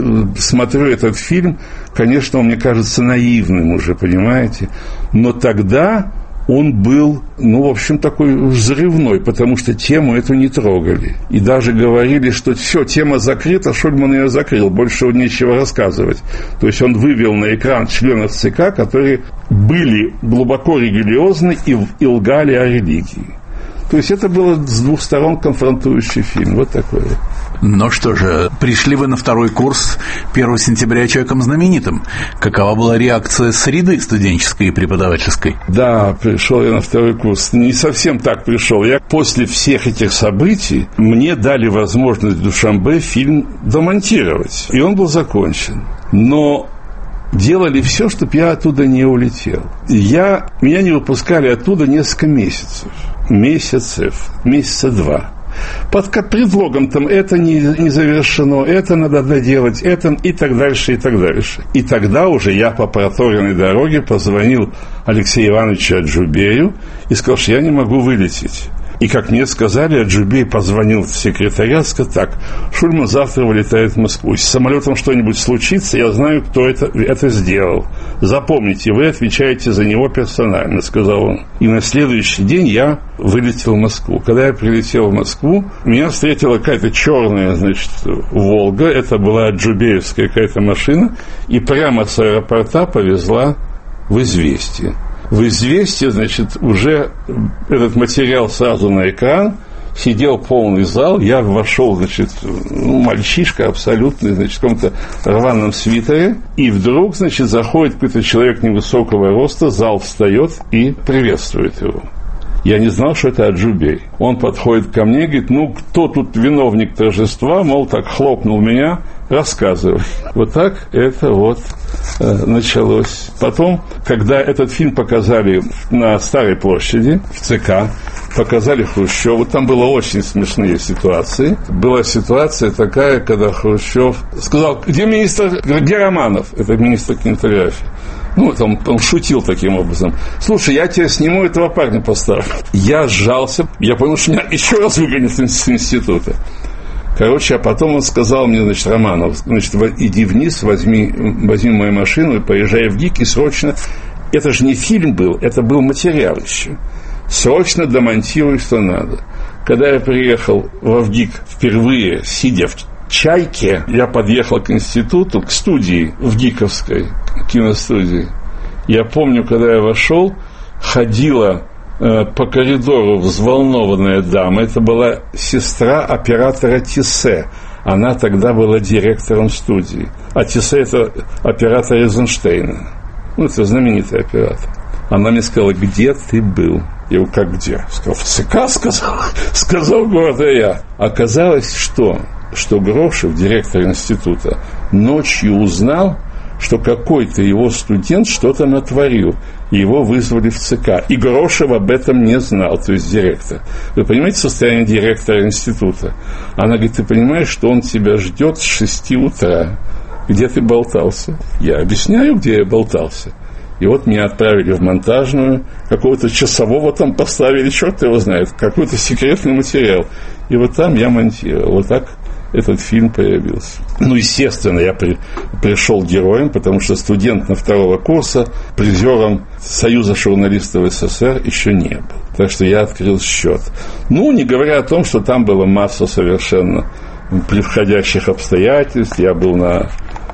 Speaker 2: смотрю этот фильм, конечно, он мне кажется наивным уже, понимаете, но тогда... Он был, ну, в общем, такой взрывной, потому что тему эту не трогали. И даже говорили, что все, тема закрыта, Шульман ее закрыл, больше нечего рассказывать. То есть он вывел на экран членов ЦК, которые были глубоко религиозны и, и лгали о религии. То есть это было с двух сторон конфронтующий фильм. Вот такой.
Speaker 1: Ну что же, пришли вы на второй курс первого сентября человеком знаменитым. Какова была реакция среды студенческой и преподавательской?
Speaker 2: Да, пришел я на второй курс. Не совсем так пришел. Я после всех этих событий мне дали возможность в Душанбе фильм домонтировать. И он был закончен. Но делали все, чтобы я оттуда не улетел. Я, меня не выпускали оттуда несколько месяцев. Месяцев. Месяца два. Под предлогом там это не, не завершено, это надо доделать, это и так дальше, и так дальше. И тогда уже я по проторенной дороге позвонил Алексею Ивановичу Аджубею и сказал, что я не могу вылететь. И, как мне сказали, Аджубей позвонил в секретариат, сказал: так, Шульман завтра вылетает в Москву. Если с самолетом что-нибудь случится, я знаю, кто это, это сделал. Запомните, вы отвечаете за него персонально, сказал он. И на следующий день я вылетел в Москву. Когда я прилетел в Москву, меня встретила какая-то черная, значит, «Волга». Это была аджубеевская какая-то машина. И прямо с аэропорта повезла в «Известие». В «Известии», значит, уже этот материал сразу на экран, сидел полный зал, я вошел, значит, ну, мальчишка абсолютный, значит, в каком-то рваном свитере, и вдруг, значит, заходит какой-то человек невысокого роста, зал встает и приветствует его. Я не знал, что это Аджубей. Он подходит ко мне и говорит: ну, кто тут виновник торжества, мол, так хлопнул меня, рассказывай. Вот так это вот э, началось. Потом, когда этот фильм показали на Старой площади, в ЦК, показали Хрущеву, там было очень смешные ситуации. Была ситуация такая, когда Хрущев сказал: где министр, где Романов? Это министр кинематографии. Ну, он, он шутил таким образом. Слушай, я тебя сниму, этого парня поставлю. Я сжался, я понял, что меня еще раз выгонят с института. Короче, а потом он сказал мне, значит, Романов, значит, иди вниз, возьми, возьми мою машину и поезжай в ГИК, и срочно... Это же не фильм был, это был материал еще. Срочно домонтируй, что надо. Когда я приехал в ВГИК впервые, сидя в «Чайке», я подъехал к институту, к студии ВГИКовской, киностудии. Я помню, когда я вошел, ходила э, по коридору взволнованная дама. Это была сестра оператора Тиссе. Она тогда была директором студии. А Тиссе – это оператор Эйзенштейна. Ну, это знаменитый оператор. Она мне сказала: где ты был? Я говорю, как где? Сказал, в ЦК, сказал, сказал города я. Оказалось, что, что Грошев, директор института, ночью узнал, что какой-то его студент что-то натворил, и его вызвали в ЦК. И Грошев об этом не знал, то есть директор. Вы понимаете состояние директора института? Она говорит, ты понимаешь, что он тебя ждет с шести утра. Где ты болтался? Я объясняю, где я болтался. И вот меня отправили в монтажную, какого-то часового там поставили, черт его знает, какой-то секретный материал. И вот там я монтировал. Вот так этот фильм появился. Ну, естественно, я при, пришел героем, потому что студентом второго курса, призером Союза журналистов СССР еще не был. Так что я открыл счет. Ну, не говоря о том, что там была масса совершенно превходящих обстоятельств. Я был на...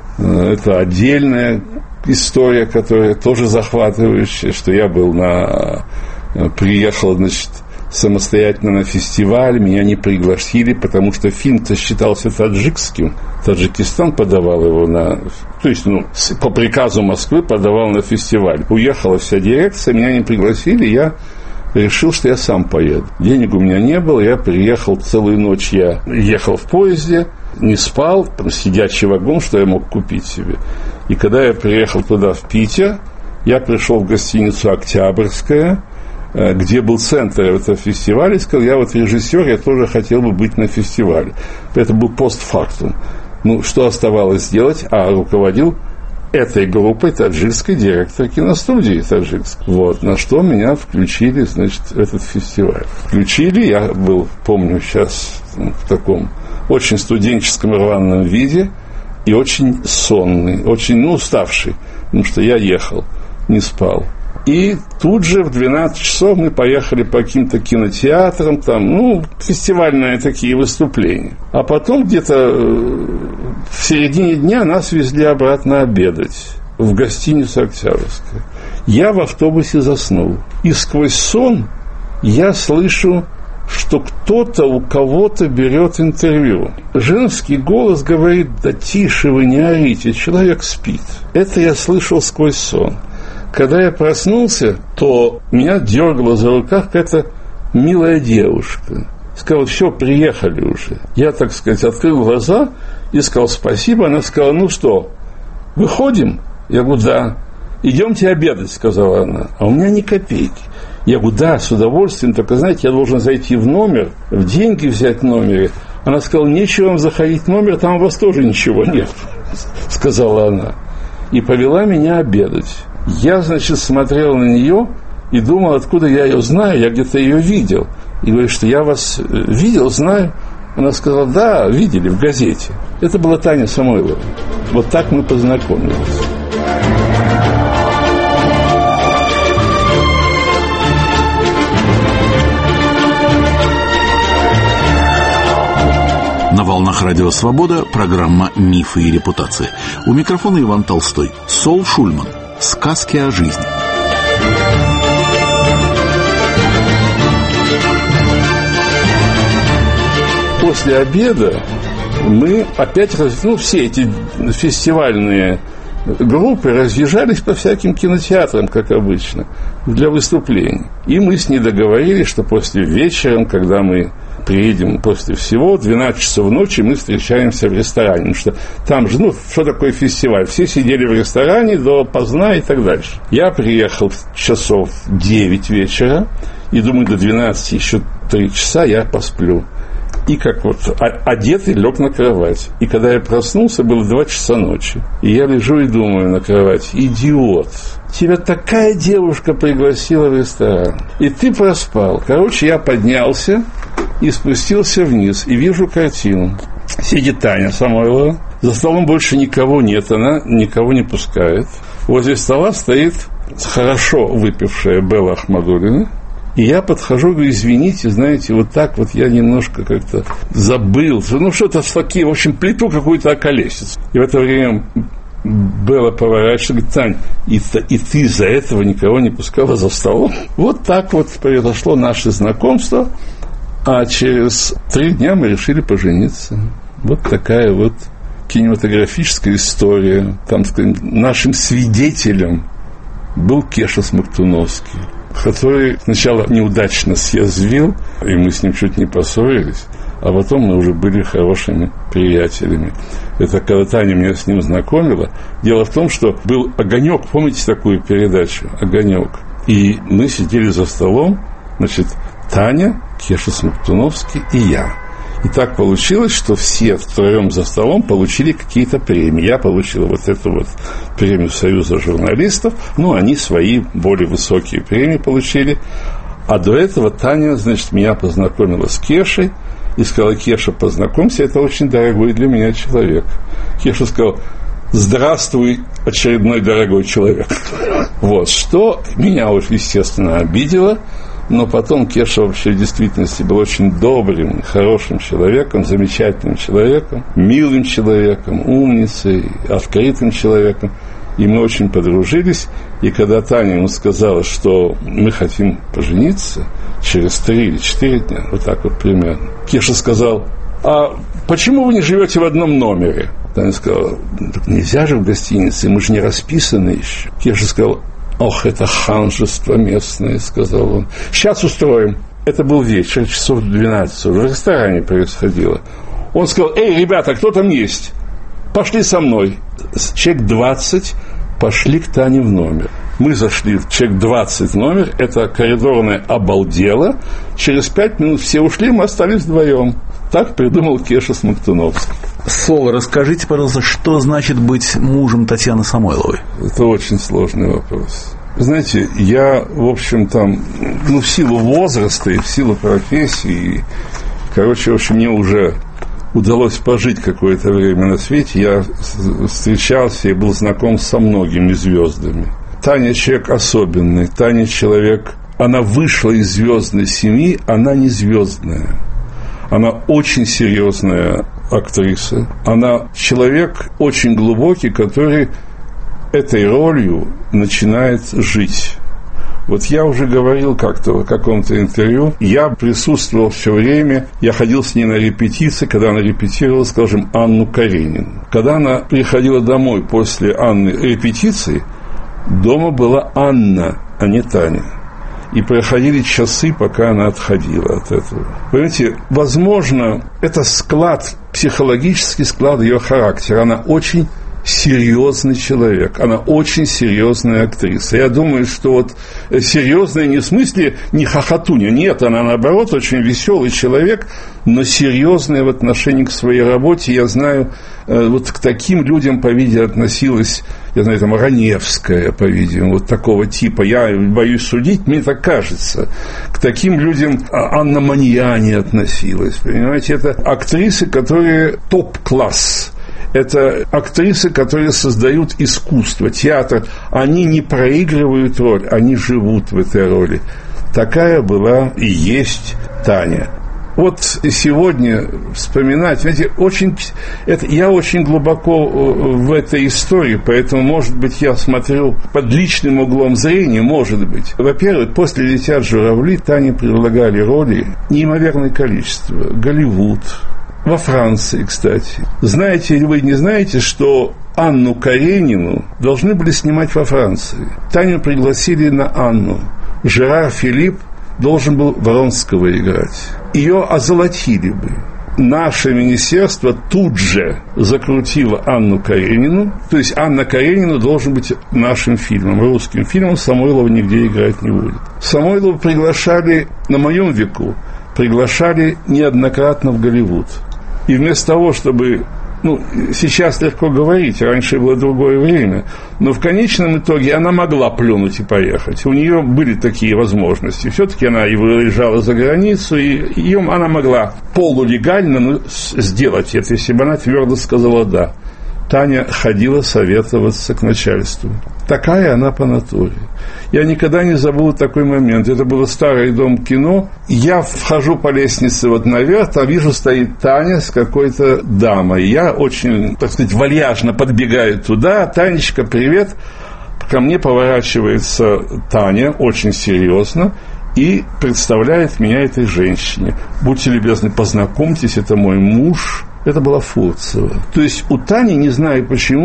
Speaker 2: Это отдельная история, которая тоже захватывающая, что я был на... Приехал, значит, самостоятельно на фестиваль, меня не пригласили, потому что фильм-то считался таджикским. Таджикистан подавал его на... То есть, ну, по приказу Москвы подавал на фестиваль. Уехала вся дирекция, меня не пригласили, я решил, что я сам поеду. Денег у меня не было, я приехал целую ночь, я ехал в поезде, не спал, там сидячий вагон, что я мог купить себе. И когда я приехал туда, в Питер, я пришел в гостиницу «Октябрьская», где был центр этого фестиваля, и сказал, я вот режиссер, я тоже хотел бы быть на фестивале. Это был постфактум. Ну, что оставалось сделать? А руководил этой группой таджикской директор киностудии таджикской. Вот, на что меня включили, значит, в этот фестиваль. Включили, я был, помню, сейчас ну, в таком очень студенческом рваном виде и очень сонный, очень, ну, уставший, потому что я ехал, не спал. И тут же в двенадцать часов мы поехали по каким-то кинотеатрам, там, ну, фестивальные такие выступления. А потом где-то в середине дня нас везли обратно обедать в гостиницу «Октябрьская». Я в автобусе заснул. И сквозь сон я слышу, что кто-то у кого-то берет интервью. Женский голос говорит, да тише вы, не орите, человек спит. Это я слышал сквозь сон. Когда я проснулся, то меня дергала за рукав какая-то милая девушка. Сказала, все, приехали уже. Я, так сказать, открыл глаза и сказал спасибо. Она сказала, ну что, выходим? Я говорю, да. Идемте обедать, сказала она. А у меня ни копейки. Я говорю, да, с удовольствием, только, знаете, я должен зайти в номер, в деньги взять в номере. Она сказала, нечего вам заходить в номер, там у вас тоже ничего нет, сказала она. И повела меня обедать. Я, значит, смотрел на нее и думал, откуда я ее знаю, я где-то ее видел. И говорю, что я вас видел, знаю. Она сказала, да, видели в газете. Это была Таня Самойлова. Вот так мы познакомились.
Speaker 1: На волнах Радио Свобода программа «Мифы и репутации». У микрофона Иван Толстой. Сол Шульман. Сказки о жизни.
Speaker 2: После обеда мы опять, ну, все эти фестивальные группы разъезжались по всяким кинотеатрам, как обычно, для выступлений. И мы с ней договорились, что после вечера, когда мы приедем после всего, в двенадцать часов ночи мы встречаемся в ресторане. Потому что там же, ну, что такое фестиваль? Все сидели в ресторане до поздна и так дальше. Я приехал часов девять вечера и думаю, до двенадцати еще три часа я посплю. И как вот одетый лег на кровать. И когда я проснулся, было два часа ночи. И я лежу и думаю на кровати, идиот, тебя такая девушка пригласила в ресторан, и ты проспал. Короче, я поднялся и спустился вниз, и вижу картину. Сидит Таня Самойлова, за столом больше никого нет, она никого не пускает. Возле стола стоит хорошо выпившая Белла Ахмадуллина. И я подхожу, говорю, извините, знаете, вот так вот я немножко как-то забыл. Ну, что-то в такие, в общем, плиту какую-то околесицу. И в это время Белла поворачивается, говорит, Тань, и, и ты из-за этого никого не пускала за столом? Вот так вот произошло наше знакомство. А через три дня мы решили пожениться. Вот такая вот кинематографическая история. Там, скажем, нашим свидетелем был Кеша Смоктуновский. который сначала неудачно съязвил, и мы с ним чуть не поссорились, а потом мы уже были хорошими приятелями. Это когда Таня меня с ним знакомила. Дело в том, что был «Огонек», помните такую передачу «Огонек»? И мы сидели за столом, значит, Таня, Кеша Смоктуновский и я. И так получилось, что все втроем за столом получили какие-то премии. Я получил вот эту вот премию Союза журналистов, ну, они свои более высокие премии получили. А до этого Таня, значит, меня познакомила с Кешей и сказала: Кеша, познакомься, это очень дорогой для меня человек. Кеша сказал: здравствуй, очередной дорогой человек. Вот, что меня уж, естественно, обидело. Но потом Кеша вообще в действительности был очень добрым, хорошим человеком, замечательным человеком, милым человеком, умницей, открытым человеком. И мы очень подружились. И когда Таня ему сказала, что мы хотим пожениться через три или четыре дня, вот так вот примерно, Кеша сказал: а почему вы не живете в одном номере? Таня сказала: так нельзя же в гостинице, мы же не расписаны еще. Кеша сказал: ох, это ханжество местное, сказал он. Сейчас устроим. Это был вечер, часов двенадцать, в ресторане происходило. Он сказал: эй, ребята, кто там есть? Пошли со мной. Человек двадцать пошли к Тане в номер. Мы зашли в человек двадцать номер, это коридорное обалдело. Через пять минут все ушли, мы остались вдвоем. Так придумал Кеша Смоктуновский.
Speaker 1: Соло, расскажите, пожалуйста, что значит быть мужем Татьяны Самойловой?
Speaker 2: Это очень сложный вопрос. Знаете, я, в общем, там, ну, в силу возраста и в силу профессии, короче, в общем, мне уже удалось пожить какое-то время на свете. Я встречался и был знаком со многими звездами. Таня человек особенный, Таня человек, она вышла из звездной семьи, она не звездная. Она очень серьезная актриса. Она человек очень глубокий, который этой ролью начинает жить. Вот я уже говорил как-то в каком-то интервью, я присутствовал все время, я ходил с ней на репетиции, когда она репетировала, скажем, Анну Каренину. Когда она приходила домой после Анны репетиции, дома была Анна, а не Таня. И проходили часы, пока она отходила от этого. Понимаете, возможно, это склад, психологический склад ее характера. Она очень серьезный человек, она очень серьезная актриса. Я думаю, что вот серьезная не в смысле не хохотуня, нет, она наоборот очень веселый человек, но серьезная в отношении к своей работе. Я знаю, вот к таким людям, по-видимому, относилась, я знаю, там, Раневская, по-видимому, вот такого типа. Я боюсь судить, мне так кажется. К таким людям Анна Маньяни относилась, понимаете, это актрисы, которые топ-класс. Это актрисы, которые создают искусство, театр. Они не проигрывают роль, они живут в этой роли. Такая была и есть Таня. Вот сегодня вспоминать, знаете, очень, это, я очень глубоко в этой истории, поэтому, может быть, я смотрю под личным углом зрения, может быть. Во-первых, после «Летят журавли» Тане предлагали роли неимоверное количество. Голливуд. Во Франции, кстати. Знаете или вы не знаете, что Анну Каренину должны были снимать во Франции? Таню пригласили на Анну. Жерар Филипп должен был Вронского играть. Ее озолотили бы. Наше министерство тут же закрутило Анну Каренину. То есть Анна Каренина должен быть нашим фильмом, русским фильмом. Самойлова нигде играть не будет. Самойлова приглашали на моем веку, приглашали неоднократно в Голливуд. И вместо того, чтобы... Ну, сейчас легко говорить, раньше было другое время, но в конечном итоге она могла плюнуть и поехать. У нее были такие возможности. Все-таки она и выезжала за границу, и ее она могла полулегально, ну, сделать это, если бы она твердо сказала «да». Таня ходила советоваться к начальству. Такая она по натуре. Я никогда не забыл такой момент. Это был старый дом кино. Я вхожу по лестнице вот наверх, а вижу, стоит Таня с какой-то дамой. Я очень, так сказать, вальяжно подбегаю туда. Танечка, привет. Ко мне поворачивается Таня, очень серьезно, и представляет меня этой женщине. Будьте любезны, познакомьтесь, это мой муж. Это была Фурцева. То есть у Тани, не знаю почему,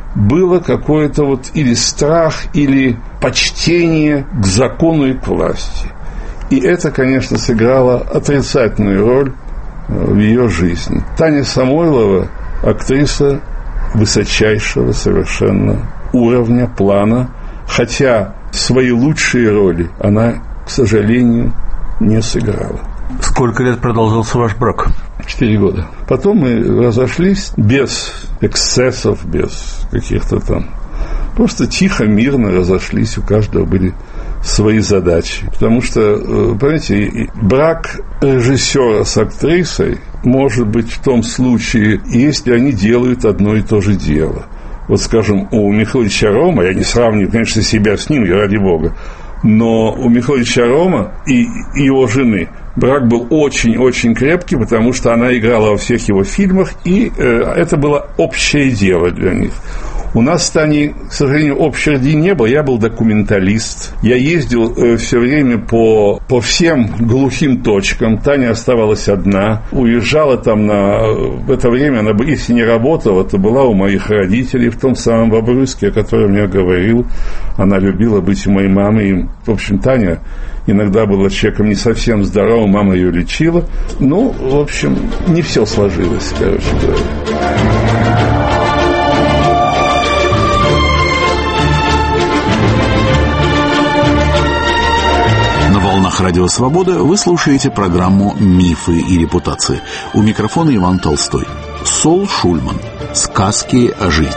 Speaker 2: было какое-то вот или страх, или почтение к закону и к власти. И это, конечно, сыграло отрицательную роль в ее жизни. Таня Самойлова – актриса высочайшего совершенно уровня, плана, хотя свои лучшие роли она, к сожалению, не сыграла.
Speaker 1: Сколько лет продолжался ваш брак?
Speaker 2: Четыре года. Потом мы разошлись без эксцессов, без каких-то там... Просто тихо, мирно разошлись, у каждого были свои задачи. Потому что, понимаете, брак режиссера с актрисой может быть в том случае, если они делают одно и то же дело. Вот, скажем, у Михаила Ильича Рома, я не сравниваю, конечно, себя с ним, ради бога, но у Михаила Ильича Рома и его жены брак был очень-очень крепкий, потому что она играла во всех его фильмах, и э, это было общее дело для них. У нас с Таней, к сожалению, общей родни не было. Я был документалист. Я ездил э, все время по, по всем глухим точкам. Таня оставалась одна. Уезжала там на... В это время она, если не работала, то была у моих родителей в том самом Бобруйске, о котором я говорил. Она любила быть у моей мамы. И, в общем, Таня иногда была человеком не совсем здоровым. Мама ее лечила. Ну, в общем, не все сложилось, короче говоря.
Speaker 1: На волнах Радио Свобода вы слушаете программу «Мифы и репутации». У микрофона Иван Толстой. Сол Шульман. Сказки о жизни.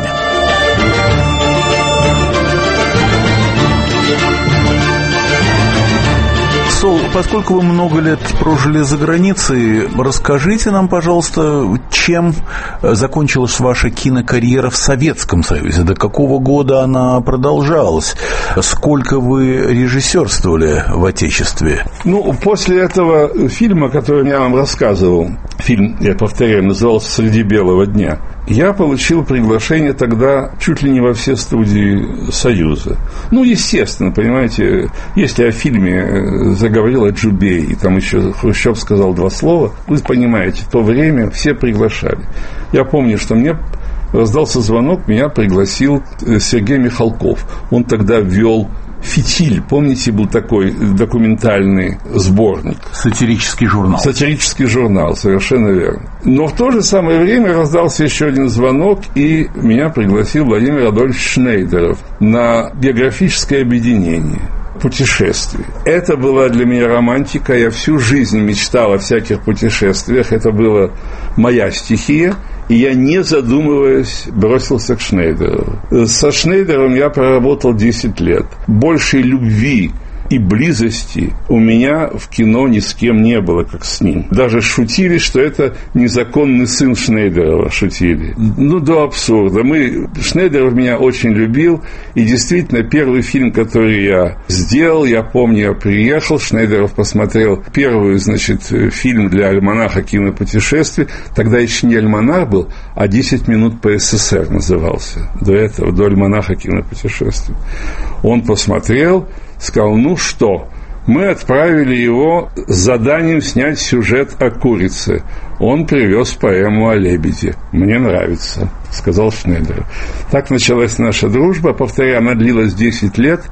Speaker 1: Сол, поскольку вы много лет прожили за границей, расскажите нам, пожалуйста, чем закончилась ваша кинокарьера в Советском Союзе? До какого года она продолжалась? Сколько вы режиссерствовали в Отечестве?
Speaker 2: Ну, после этого фильма, который я вам рассказывал, фильм, я повторяю, назывался «Среди белого дня», я получил приглашение тогда чуть ли не во все студии Союза. Ну, естественно, понимаете, если о фильме заговорил Аджубей, и там еще Хрущев сказал два слова, вы понимаете, в то время все приглашали. Я помню, что мне раздался звонок, меня пригласил Сергей Михалков. Он тогда ввел «Фитиль», помните, был такой документальный сборник.
Speaker 1: Сатирический журнал.
Speaker 2: Сатирический журнал, совершенно верно. Но в то же самое время раздался еще один звонок, и меня пригласил Владимир Адольфович Шнейдеров на биографическое объединение путешествий. Это была для меня романтика. Я всю жизнь мечтал о всяких путешествиях. Это была моя стихия. И я, не задумываясь, бросился к Шнейдерову. Со Шнейдеровым я проработал десять лет. Большей любви и близости у меня в кино ни с кем не было, как с ним. Даже шутили, что это незаконный сын Шнейдерова, шутили. Ну, до абсурда. Мы... Шнейдеров меня очень любил, и действительно, первый фильм, который я сделал, я помню, я приехал, Шнейдеров посмотрел первый, значит, фильм для альманаха кинопутешествий. Тогда еще не альманах был, а «десять минут по СССР» назывался. До этого, до альманаха кинопутешествий. Он посмотрел, сказал, ну что, мы отправили его с заданием снять сюжет о курице. Он привез поэму о лебеде. Мне нравится, сказал Шнейдеров. Так началась наша дружба. Повторяю, она длилась десять лет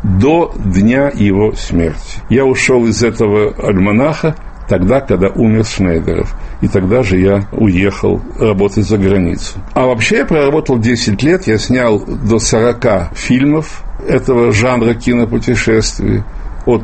Speaker 2: до дня его смерти. Я ушел из этого альманаха тогда, когда умер Шнейдеров. И тогда же я уехал работать за границу. А вообще я проработал десять лет. Я снял до сорока фильмов этого жанра кинопутешествий. От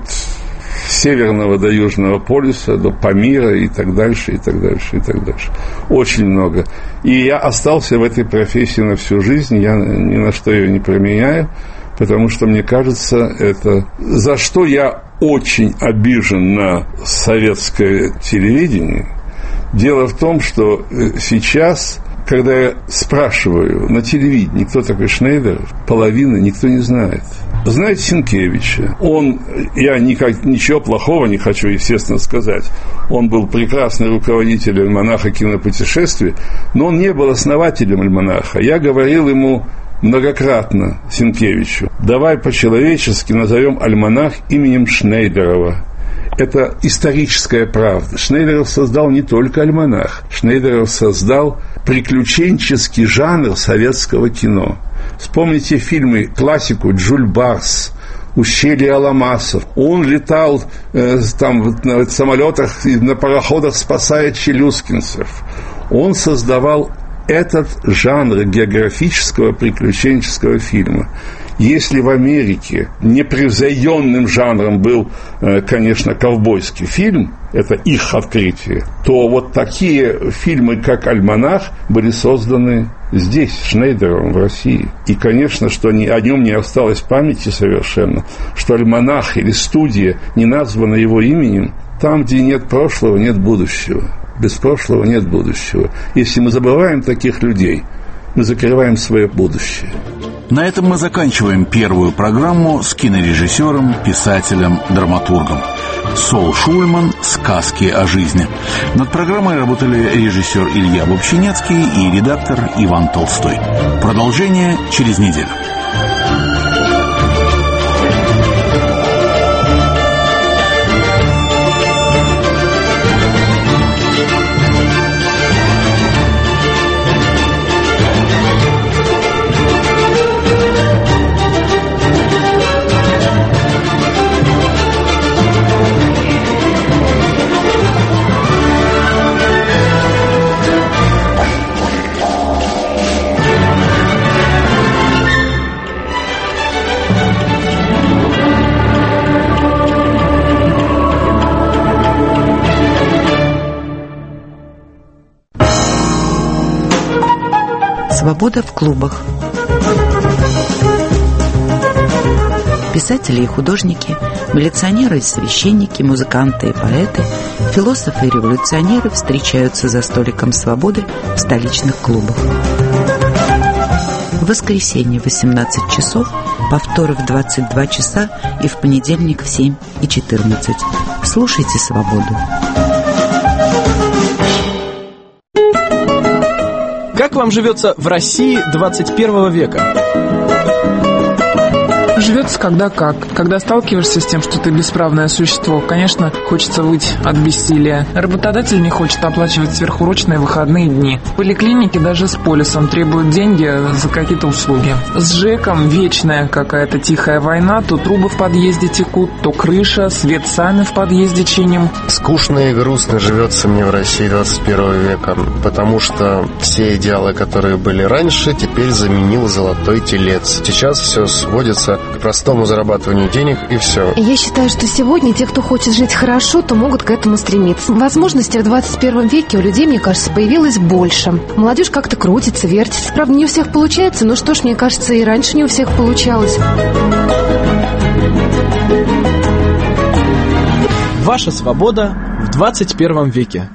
Speaker 2: Северного до Южного полюса, до Памира и так дальше, и так дальше, и так дальше. Очень много. И я остался в этой профессии на всю жизнь. Я ни на что ее не променяю, потому что, мне кажется, это... За что я очень обижен на советское телевидение. Дело в том, что сейчас, когда я спрашиваю на телевидении, кто такой Шнейдеров, половины никто не знает. Знаете Сенкевича? Он, я никак, ничего плохого не хочу, естественно, сказать. Он был прекрасный руководитель альманаха кинопутешествий, но он не был основателем альманаха. Я говорил ему многократно, Сенкевичу, давай по-человечески назовем альманах именем Шнейдерова. Это историческая правда. Шнейдеров создал не только альманах. Шнейдеров создал приключенческий жанр советского кино. Вспомните фильмы, классику «Джюль Барс», «Ущелье Аламасов». Он летал э, там на самолетах и на пароходах, спасая челюскинцев. Он создавал этот жанр географического приключенческого фильма. Если в Америке непревзойденным жанром был, конечно, ковбойский фильм, это их открытие, то вот такие фильмы, как «Альманах», были созданы здесь, Шнейдеровым, в России. И, конечно, что ни, о нем не осталось памяти совершенно, что «Альманах» или «Студия» не названа его именем. Там, где нет прошлого, нет будущего. Без прошлого нет будущего. Если мы забываем таких людей, мы закрываем свое будущее.
Speaker 1: На этом мы заканчиваем первую программу с кинорежиссером, писателем, драматургом. Сол Шульман «Сказки о жизни». Над программой работали режиссер Илья Бобщинецкий и редактор Иван Толстой. Продолжение через неделю.
Speaker 6: Свобода в клубах. Писатели и художники, милиционеры и священники, музыканты и поэты, философы и революционеры встречаются за столиком свободы в столичных клубах. В воскресенье в восемнадцать часов, повторы в двадцать два часа и в понедельник в семь и четырнадцать. Слушайте «Свободу».
Speaker 7: Как вам живется в России двадцать первого века?
Speaker 8: Живется когда как. Когда сталкиваешься с тем, что ты бесправное существо, конечно, хочется выть от бессилия. Работодатель не хочет оплачивать сверхурочные выходные дни. В поликлинике даже с полисом требуют деньги за какие-то услуги. С ЖЭКом вечная какая-то тихая война. То трубы в подъезде текут, то крыша, свет сами в подъезде чиним.
Speaker 9: Скучно и грустно живется мне в России двадцать первого века, потому что все идеалы, которые были раньше, теперь заменил золотой телец. Сейчас все сводится к простому зарабатыванию денег и все.
Speaker 10: Я считаю, что сегодня те, кто хочет жить хорошо, то могут к этому стремиться. Возможностей в двадцать первом веке у людей, мне кажется, появилось больше. Молодежь как-то крутится, вертится. Правда, не у всех получается, но что ж, мне кажется, и раньше не у всех получалось.
Speaker 7: Ваша свобода в двадцать первом веке.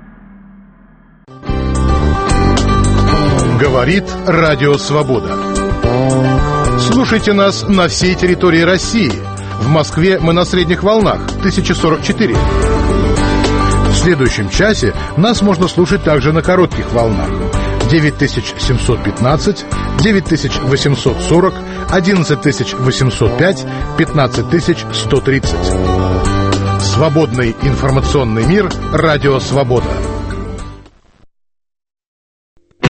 Speaker 11: Говорит Радио Свобода. Слушайте нас на всей территории России. В Москве мы на средних волнах тысяча сорок четыре. В следующем часе нас можно слушать также на коротких волнах девять тысяч семьсот пятнадцать, девять тысяч восемьсот сорок, одиннадцать тысяч восемьсот пять, пятнадцать тысяч сто тридцать. Свободный информационный мир. Радио Свобода.